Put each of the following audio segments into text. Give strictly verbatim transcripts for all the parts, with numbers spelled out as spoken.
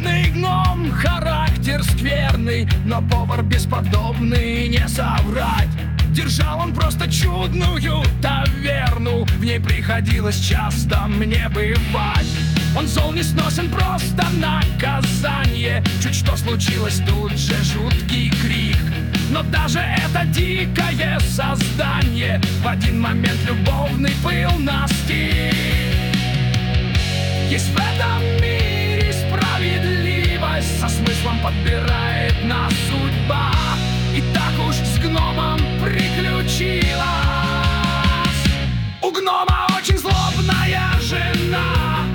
Злобный гном, характер скверный, но повар бесподобный, не соврать. Держал он просто чудную таверну, в ней приходилось часто мне бывать. Он зол не сносен, просто наказание. Чуть что случилось, тут же жуткий крик. Но даже это дикое создание в один момент любовный пыл настиг. Есть в этом мире справедливость, со смыслом подбирает нас судьба. И так уж с гномом приключилась. У гнома очень злобная жена.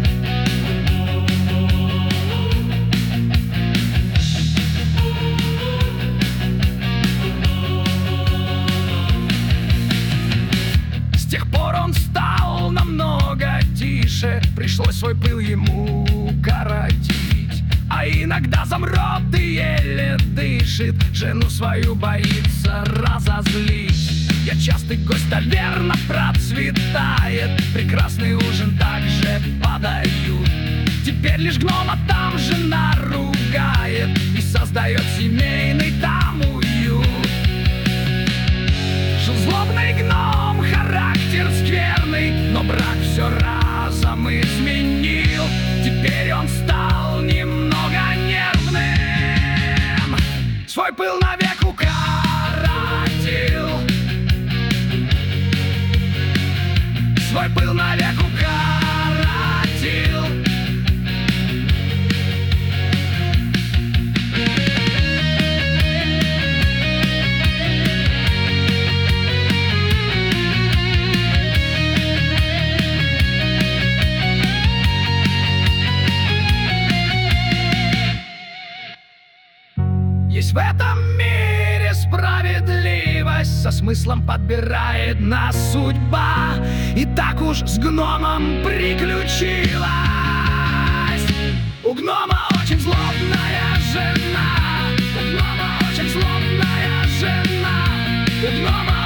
С тех пор он стал намного тише, пришлось свой пыл ему коротить. А иногда замрет и еле дышит, жену свою боится разозлить. Я частый гость, таверна процветает, прекрасный ужин также подают. Теперь лишь гнома там жена ругает и создает семейный там уют. Жил злобный гном, характер скверный, но брак все разом изменил. Теперь он стал немного нервным, свой пыл навек укоротил. Свой пыл навек укоротил. Есть в этом мире справедливость, со смыслом подбирает нас судьба. И так уж с гномом приключилась. У гнома очень злобная жена. У гнома очень злобная жена. У гнома